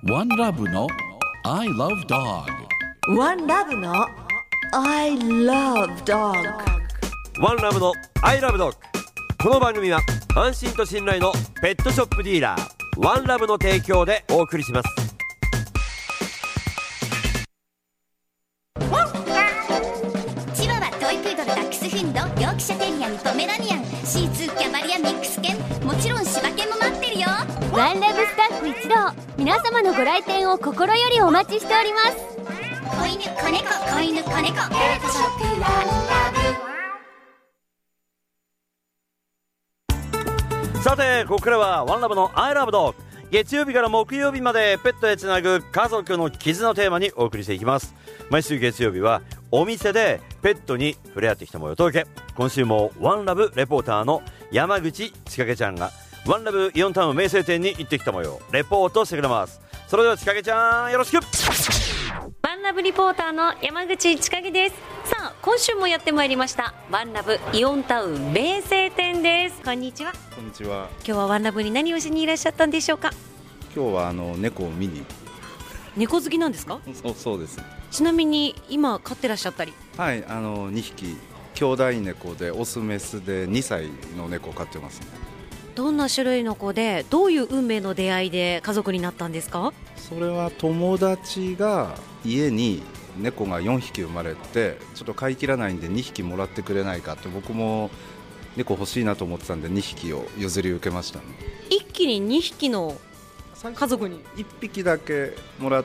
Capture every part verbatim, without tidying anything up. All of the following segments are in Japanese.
ワンラブの I love dog。 ワンラブの I love dog。 ワンラブの I love dog。 この番組は安心と信頼のペットショップディーラーワンラブの提供でお送りします。 チワワ、トイプードル、ダックスフンド、ヨークシャテリアン、ポメラニアン、シーツー、キャバリア、ミックス犬、もちろん柴犬も待ってるよ。 ワンラブスタッフ一同、皆様のご来店を心よりお待ちしております。 子犬、子猫、子犬、子猫、ペットショップワンラブ。さてここからはワンラブの I love dog。 月曜日から木曜日までペットへつなぐ家族の絆のテーマにお送りしていきます。毎週月曜日はお店でペットに触れ合ってきた模様をお届け。今週もワンラブレポーターの山口千景ちゃんがワンラブイオンタウン名声店に行ってきた模様をレポートしてくれます。それでは千景ちゃんよろしく。 ワンラブリポーターの山口千景です。さあ今週もやってまいりましたワンラブイオンタウン名声店です。こんにちは。 こんにちは。 今日はワンラブに何をしにいらっしゃったんでしょうか。 今日はあの猫を見に。 猫好きなんですか。 そうそうです。 ちなみに今飼ってらっしゃったり。 はい、あのにひき兄弟猫でオスメスでにさいの猫を飼ってますね。 どんな種類の子でどういう運命の出会いで家族になったんですか。 それは友達が家に猫がよんひき生まれてちょっと飼い切らないんでにひきもらってくれないかって、僕も猫欲しいなと思ってたんでにひきを譲り受けましたね。 一気ににひきの家族に。 いっぴきだけもらって、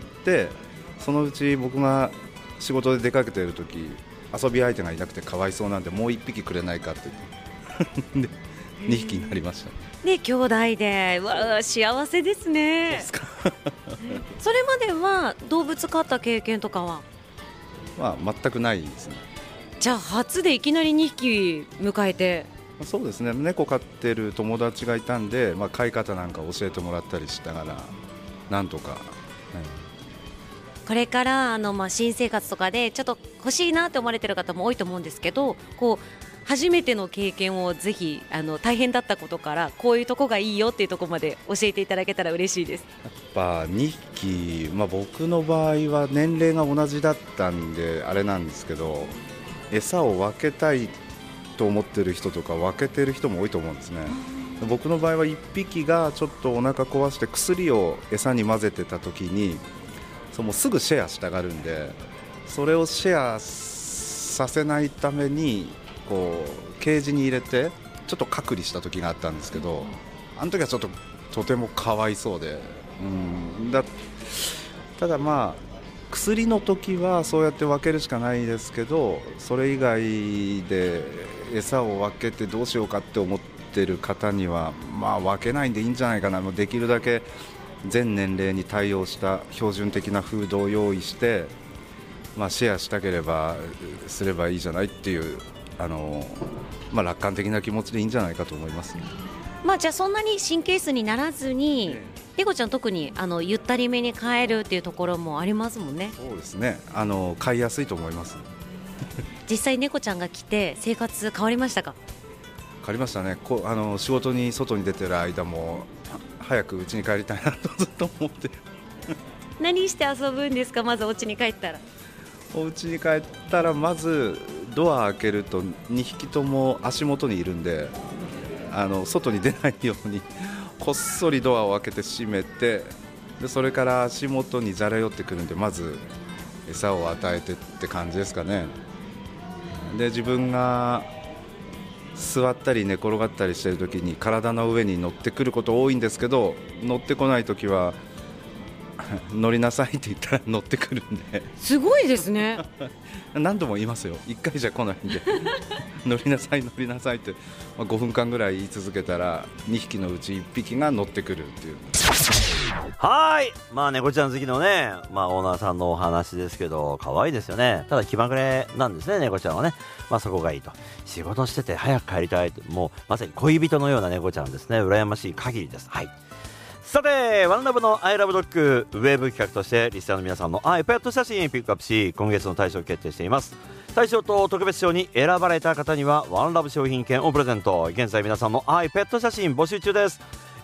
そのうち僕が仕事で出かけている時遊び相手がいなくてかわいそうなんでもういっぴきくれないかって言ってでにひきになりました。 で兄弟で、わあ幸せですね。それまでは動物飼った経験とかは、 まあ、全くないですね。 じゃあ初でいきなりにひき迎えて。 そうですね、猫飼ってる友達がいたんで、まあ、飼い方なんか教えてもらったりしながらなんとか、うん、 これからあの、まあ、新生活とかでちょっと欲しいなって思われてる方も多いと思うんですけど、こう初めての経験をぜひあの大変だったことからこういうとこがいいよっていうところまで教えていただけたら嬉しいです。 やっぱにひき、まあ、僕の場合は年齢が同じだったんであれなんですけど、餌を分けたいと思ってる人とか分けてる人も多いと思うんですね。僕の場合はいっぴきがちょっとお腹壊して薬を餌に混ぜてた時にそのすぐシェアしたがるんで、それをシェアさせないためにこうケージに入れてちょっと隔離した時があったんですけど、あの時はちょっととてもかわいそうで、うんだただまあ薬の時はそうやって分けるしかないですけど、それ以外で餌を分けてどうしようかって思ってる方にはまあ分けないんでいいんじゃないかな。できるだけ全年齢に対応した標準的なフードを用意して、まあ、シェアしたければすればいいじゃないっていうあの、まあ、楽観的な気持ちでいいんじゃないかと思います、ね。 まあ、じゃあそんなに神経質にならずに、猫ちゃん特にあのゆったりめに飼えるっていうところもありますもんね。 そうですね、あの飼いやすいと思います実際猫ちゃんが来て生活変わりましたか。 変わりましたね。こあの仕事に外に出てる間も早く家に帰りたいなとずっと思ってる何して遊ぶんですか。まずお家に帰ったら。 お家に帰ったらまずドア開けるとにひきとも足元にいるんで、あの外に出ないようにこっそりドアを開けて閉めて、でそれから足元にじゃれ寄ってくるんでまず餌を与えてって感じですかね。で自分が座ったり寝転がったりしてる時に体の上に乗ってくること多いんですけど、乗ってこない時は乗りなさいって言ったら乗ってくるんで。 すごいですね何度も言いますよ。いっかいじゃ来ないんで乗りなさい乗りなさいって、まあ、ごふんかんぐらい言い続けたらにひきのうちいっぴきが乗ってくるっていう。 はい、まあ猫ちゃん好きのね、まあオーナーさんのお話ですけど可愛いですよね。ただ気まぐれなんですね、猫ちゃんはね。まあそこがいいと。仕事してて早く帰りたいと、もうまさに恋人のような猫ちゃんですね。羨ましい限りです。はい。さてワンラブの I love dog ウェブ企画としてリスナーの皆さんの iPad 写真ピックアップし、今月の大賞を決定しています。大賞と特別賞に選ばれた方にはワンラブ商品券をプレゼント。現在皆さんの iPad 写真募集中です。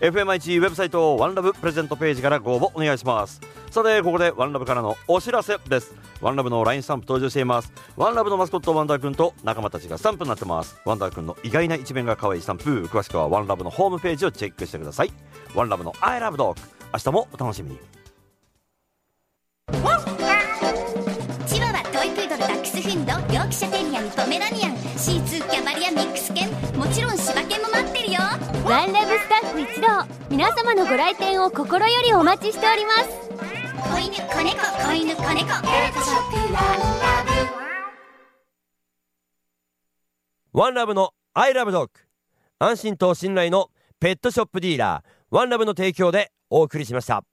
エフエムアイチ ウェブサイトワンラブプレゼントページからご応募お願いします。さてここでワンラブからのお知らせです。ワンラブの ライン スタンプ登場しています。ワンラブのマスコットワンダーくんと仲間たちがスタンプになってます。ワンダーくんの意外な一面が可愛いスタンプ、詳しくはワンラブのホームページをチェックしてください。ワンラブの I love dog、 明日もお楽しみに。 チワワ、トイプードル、ダックスフンド、ヨークシャテリアン、ポメラニアン、シーツー、キャバリア、ミックス犬、もちろん柴犬も待ってるよ。 ワンラブスタッフ一同、皆様のご来店を心よりお待ちしております。 子犬、子猫、子犬、子猫、ペットショップワンラブ。 ワンラブの I love dog、 安心と信頼のペットショップディーラーワンラブの提供でお送りしました。